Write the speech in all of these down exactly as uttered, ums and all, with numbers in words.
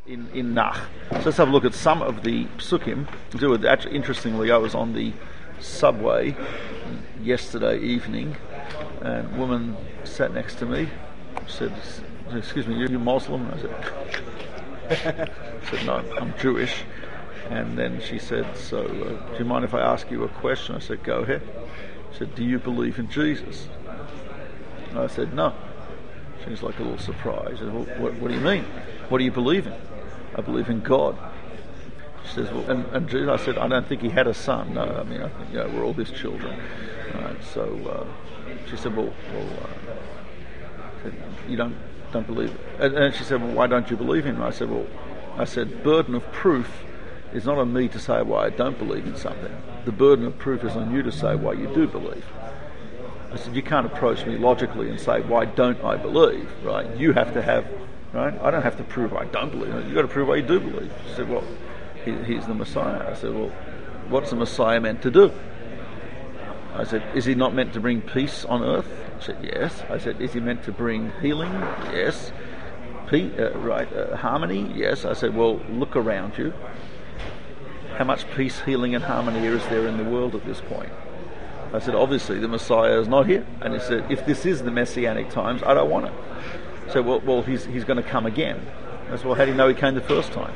in, in Nach. So let's have a look at some of the psukim. Do it. Actually, interestingly, I was on the subway yesterday evening, and a woman sat next to me, said, "Excuse me, you're Muslim?" I said, I said, "No, I'm Jewish." And then she said, "So, uh, do you mind if I ask you a question?" I said, "Go ahead." She said, "Do you believe in Jesus?" And I said, "No." She was like a little surprised. I said, well, what, what do you mean? What do you believe in? "I believe in God." She says, "Well, and, and Jesus?" I said, "I don't think he had a son." "No, I mean, I think, you know, we're all his children." Right, so uh, she said, "Well, well uh, you don't don't believe it." And, and she said, "Well, why don't you believe him?" And I said, "Well, I said, burden of proof is not on me to say why I don't believe in something. The burden of proof is on you to say why you do believe." I said, "You can't approach me logically and say, why don't I believe, right? You have to have, right? I don't have to prove I don't believe. You've got to prove why you do believe." She said, "Well, he, he's the Messiah." I said, "Well, what's the Messiah meant to do?" I said, "Is he not meant to bring peace on earth?" She said, "Yes." I said, "Is he meant to bring healing?" "Yes." Pe- uh, right, uh, harmony? Yes. I said, "Well, look around you. How much peace, healing and harmony is there in the world at this point?" I said, "Obviously the Messiah is not here." And he said, "If this is the Messianic times, I don't want it." I said, well, well he's he's going to come again." I said, "Well, how do you know he came the first time?"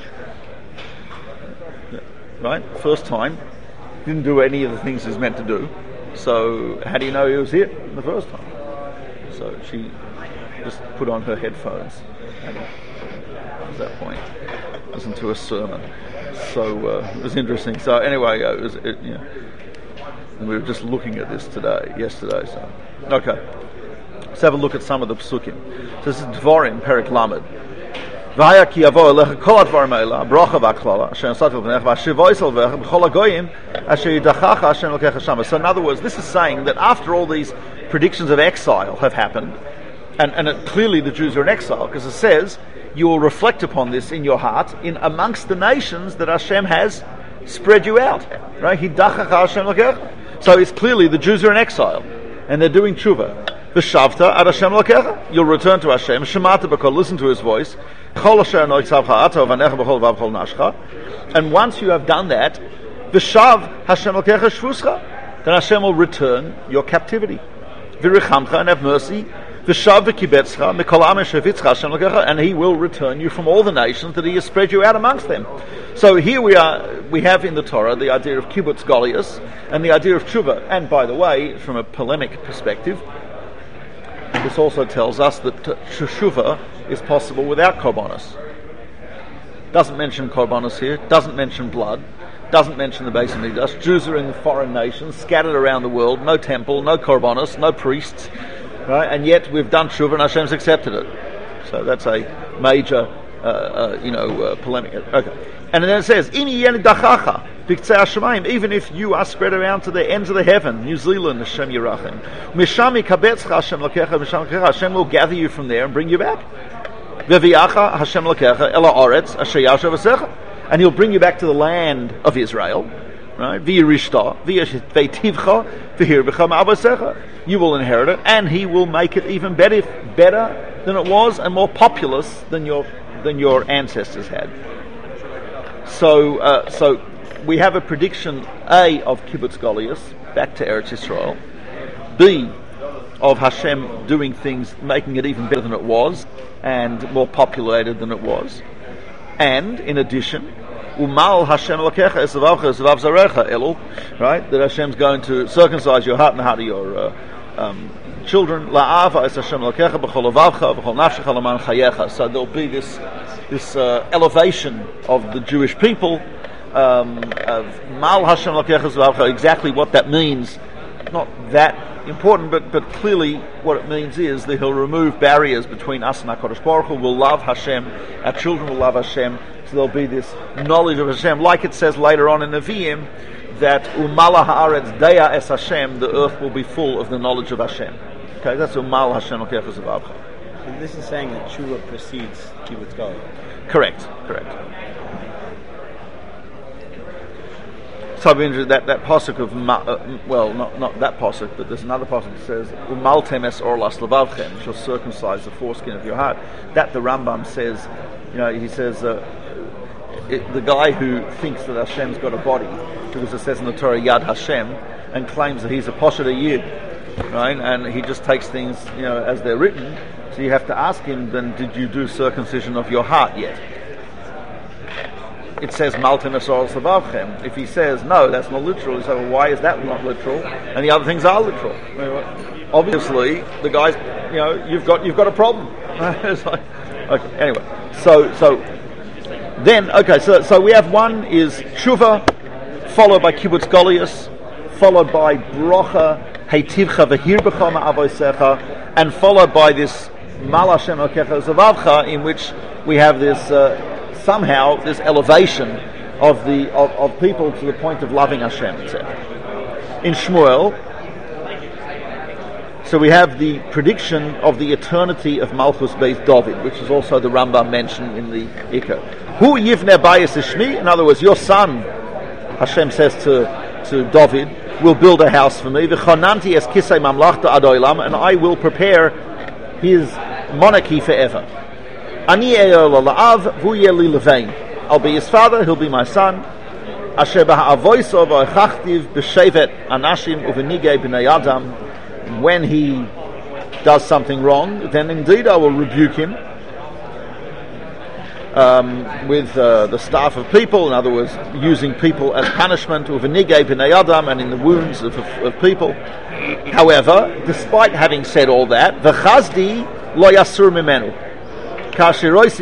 Yeah, right? First time, didn't do any of the things he's meant to do. So how do you know he was here the first time? So she just put on her headphones and at that point listened to a sermon. So uh, it was interesting. So anyway, uh, it was it, you know, and we were just looking at this today, yesterday. So okay, let's have a look at some of the psukim. So this is Dvarim, Perek Lamed. V'haya ki yavo elecha kol advarim ha'ela, bracha v'aklala, asher nasati l'pnecha, v'ashivoisel v'echa b'chol hagoyim, asher yidachacha Hashem l'kecha shama. So in other words, this is saying that after all these predictions of exile have happened, and, and it, clearly the Jews are in exile, because it says, you will reflect upon this in your heart, in amongst the nations that Hashem has spread you out. Right? Hidachacha Hashem l'kecha. So it's clearly the Jews are in exile, and they're doing tshuva. V'shavta ad Hashem l'kecha. You'll return to Hashem. Shemata b'kol, listen to His voice. And once you have done that, v'shav Hashem l'kecha shvuscha, then Hashem will return your captivity. V'richamcha, and have mercy. V'shav v'kibetzcha mikol am shevitzcha Hashem l'kecha, and He will return you from all the nations that He has spread you out amongst them. So here we are. We have in the Torah the idea of kibbutz golius and the idea of tshuva. And by the way, from a polemic perspective, this also tells us that tshuva is possible without korbanos. Doesn't mention korbanos here. Doesn't mention blood. Doesn't mention the Beis Hamikdash. Jews are in the foreign nations, scattered around the world. No temple, no korbanos, no priests, right? And yet we've done tshuva and Hashem's accepted it. So that's a major, uh, uh, you know, uh, polemic. Okay. And then it says, even if you are spread around to the ends of the heaven, New Zealand, Hashem Yerachim, Hashem will gather you from there and bring you back. And He'll bring you back to the land of Israel. Right? You will inherit it, and He will make it even better, better than it was, and more populous than your than your ancestors had. So, uh, so we have a prediction A of kibbutz golius, back to Eretz Yisrael. B of Hashem doing things, making it even better than it was, and more populated than it was. And in addition, Umal Hashem Elokecha esavavcha esavav zarecha Elul, right? That Hashem's going to circumcise your heart and the heart of your uh, um, children. La'ava es Hashem Elokecha b'chol avavcha b'chol nafshecha l'man chayecha. So there'll be this this uh, elevation of the Jewish people. Um, of Mal Hashem Elokecha esavavcha. Exactly what that means, not that important, but but clearly what it means is that He'll remove barriers between us and HaKadosh Baruch Hu. We'll love Hashem. Our children will love Hashem. So there'll be this knowledge of Hashem, like it says later on in Nevi'im, that Umala haaretz deya es Hashem, the earth will be full of the knowledge of Hashem. Okay, that's Umal Hashem l'kecha zevavcha. And this is saying that tshuva precedes kibbutz golius. Correct, correct. type of injury, that, that posuk of, ma, uh, well, not not that posuk, but there's another posuk that says, Umaltem es orlas levavchem, you shall circumcise the foreskin of your heart. That the Rambam says, you know, he says, uh, it, the guy who thinks that Hashem's got a body, because it says in the Torah, Yad Hashem, and claims that he's a Poshet Yid, right, and he just takes things, you know, as they're written, so you have to ask him, then, did you do circumcision of your heart yet? It says Maltem es orlas levavchem. If he says no, that's not literal, you say, well, why is that not literal? And the other things are literal. Obviously, the guys, you know, you've got you've got a problem. It's like, okay, anyway, so so then okay, so so we have one is tshuva, followed by kibbutz golius, followed by brocha heitivcha v'hirbecha ma'avosecha, and followed by this mal Hashem Elokecha zavavcha, in which we have this. Uh, Somehow, this elevation of the of, of people to the point of loving Hashem, et cetera. In Shmuel, so we have the prediction of the eternity of Malchus Beis David, which is also the Rambam mentioned in the Ikar. Hu yivne bayis ishmi, in other words, your son, Hashem says to to David, will build a house for me. V'chonanti es kisei mamlachta ad olam, and I will prepare his monarchy forever. Ani la'av v'yeli levein. I'll be his father, he'll be my son. Asher b'ha'avoiso v'echachtiv b'shevet anashim uvenigei b'nei adam. When he does something wrong, then indeed I will rebuke him um, with uh, the staff of people. In other words, using people as punishment uvenigei b'nei adam, and in the wounds of, of, of people. However, despite having said all that, v'chazdi lo yasur mimenu. But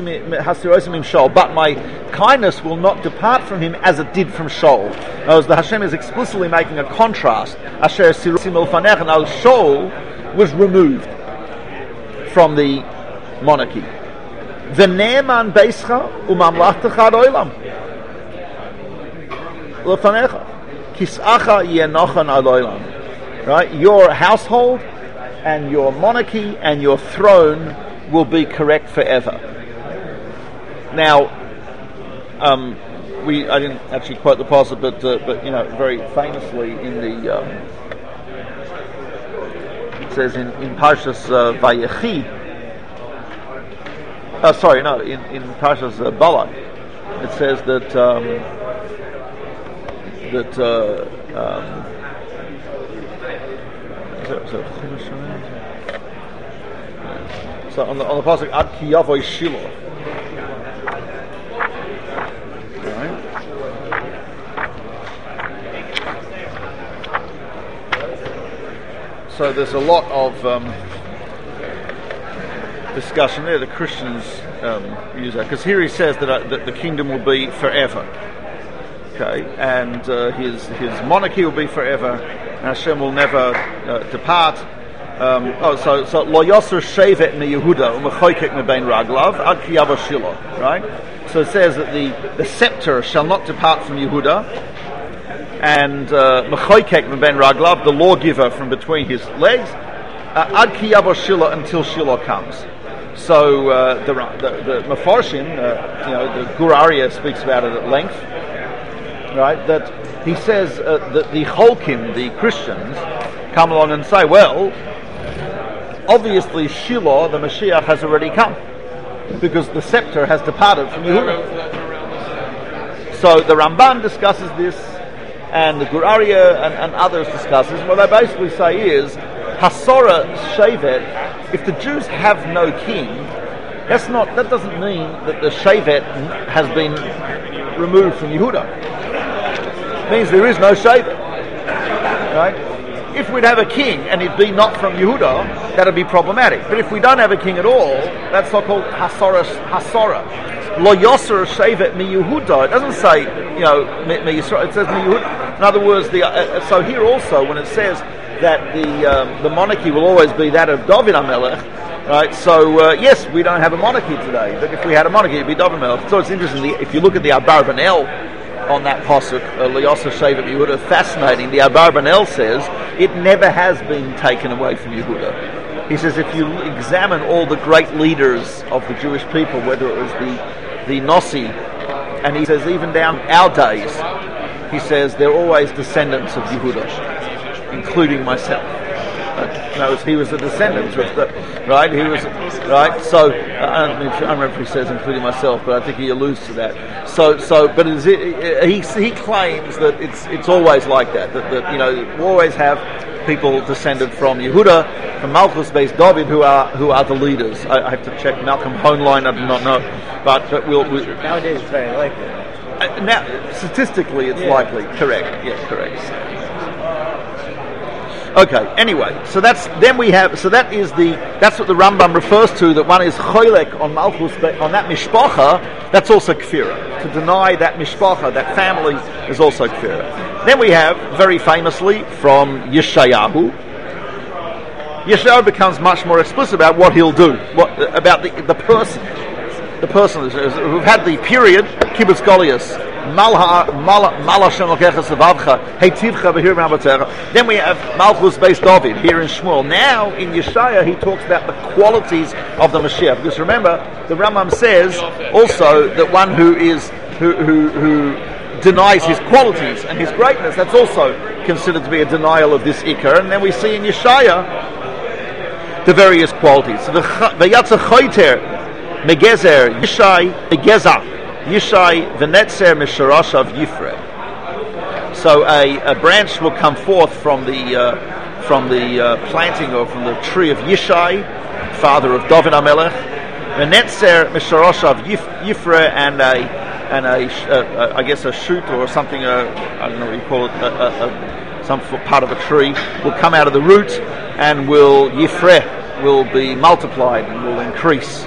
my kindness will not depart from him as it did from Shaul. As the Hashem is explicitly making a contrast. Asher Shaul was removed from the monarchy. V'ne'eman beischa u'mamlachtecha ad olam lefanecha kis'acha yenochan ad olam. Right, your household and your monarchy and your throne will be correct forever. Now, um, we I didn't actually quote the passage, but uh, but you know, very famously in the um, it says in in Parshas uh, Vayechi. Oh, sorry, no, in in Parshas uh, Balak, it says that um, that. Uh, um, is that, is that So on the on the pasuk ad ki yavoy Shiloh, right? So there's a lot of um, discussion there. The Christians um, use that because here he says that uh, that the kingdom will be forever, okay, and uh, his his monarchy will be forever, and Hashem will never uh, depart. Um, oh, so so lo yoser shevet me Yehuda umechoykek me bein raglav ad ki yavo Shiloh, right? So it says that the, the scepter shall not depart from Yehuda, and mechoykek me bein raglav, the lawgiver from between his legs, uh, ad ki yavo Shiloh, until Shiloh comes. So uh, the the, the Mefarshim, uh, you know, the Gur Aryeh speaks about it at length, right? That he says uh, that the Cholkim, the Christians, come along and say, well, obviously Shiloh, the Mashiach, has already come because the scepter has departed from Yehuda. So the Ramban discusses this, and the Gur Aryeh and, and others discuss this. What they basically say is Hasora Shevet. If the Jews have no king, that's not. That doesn't mean that the Shevet has been removed from Yehuda. It means there is no Shevet, right? If we'd have a king and it be not from Yehuda, that'd be problematic. But if we don't have a king at all, that's so-called Hasora. Hasora. Lo Yoser Shevet mi Yehuda. It doesn't say, you know, mi, mi Yisrael. It says mi Yehuda. In other words, the uh, so here also when it says that the um, the monarchy will always be that of David HaMelech, right? So uh, yes, we don't have a monarchy today, but if we had a monarchy, it'd be David HaMelech. So it's interesting. If you look at the Abarbanel on that pasuk, Lo Yoser Shevet Yehuda, fascinating. The Abarbanel says it never has been taken away from Yehuda. He says if you examine all the great leaders of the Jewish people, whether it was the the Nossi, and he says even down our days, he says they're always descendants of Yehuda, including myself. Uh, no, he was a descendant of the, right? He was, right? So, uh, I, don't know if, I don't remember if he says including myself, but I think he alludes to that. So, so, but is it, he he claims that it's it's always like that, that, that you know, we always have people descended from Yehuda, from Malchus based David, who are who are the leaders. I, I have to check Malcolm Hoenlein, I do not know, but, but we'll, we'll nowadays it's very likely. Uh, now, statistically, it's yeah. likely. Correct. Yeah, correct. Okay. Anyway, so that's then we have. So that is the. That's what the Rambam refers to. That one is choylek on Malchus on that mishpacha. That's also kfira. To deny that mishpacha, that family, is also kfira. Then we have very famously from Yeshayahu. Yeshayahu becomes much more explicit about what he'll do. What about the the person. The person who've had the period kibbutz golius, malha malha shem lokechas avavcha heitivcha b'hir ma'avatera. Then we have Malchus based David here in Shmuel. Now in Yeshaya he talks about the qualities of the Mashiach. Because remember, the Rambam says also that one who is who who, who denies his qualities and his greatness, that's also considered to be a denial of this ikar. And then we see in Yeshaya the various qualities. So the v'yatza choiter. Megezer Yishai Megeza Yishai Venetzer Misharashav Yifre. So a, a branch will come forth from the uh, from the uh, planting or from the tree of Yishai, father of David HaMelech. Venetzer Misharashav Yifre, and a and a uh, I guess a shoot or something. Uh, I don't know what you call it. A, a, a, some part of a tree will come out of the root and will Yifre will be multiplied and will increase.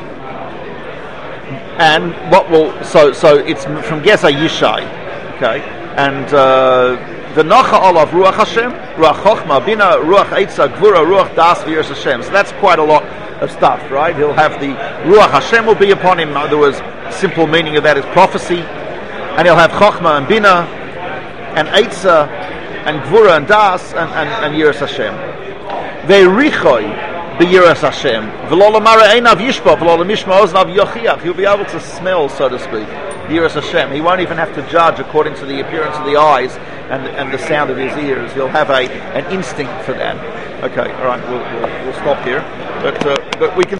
And what will so so it's from Geza Yishai, okay, and uh, the Nacha Olav Ruach Hashem, Ruach Chochma, Bina, Ruach Eitza, Gvura, Ruach Das, V'Yiras Hashem. So that's quite a lot of stuff, right? He'll have the Ruach Hashem will be upon him. In other words, simple meaning of that is prophecy, and he'll have Chochma and Bina, and Eitza, and Gvura and Das, and and, and Yiras Hashem. Ve'Richoi. B'yiras Hashem, v'lo l'mara einav yishpa, v'lo l'mishma oznav yochiach. He'll be able to smell, so to speak, Yiras Hashem. He won't even have to judge according to the appearance of the eyes and and the sound of his ears. He'll have a an instinct for that. Okay, all right, we'll we'll, we'll stop here, but uh, but we can.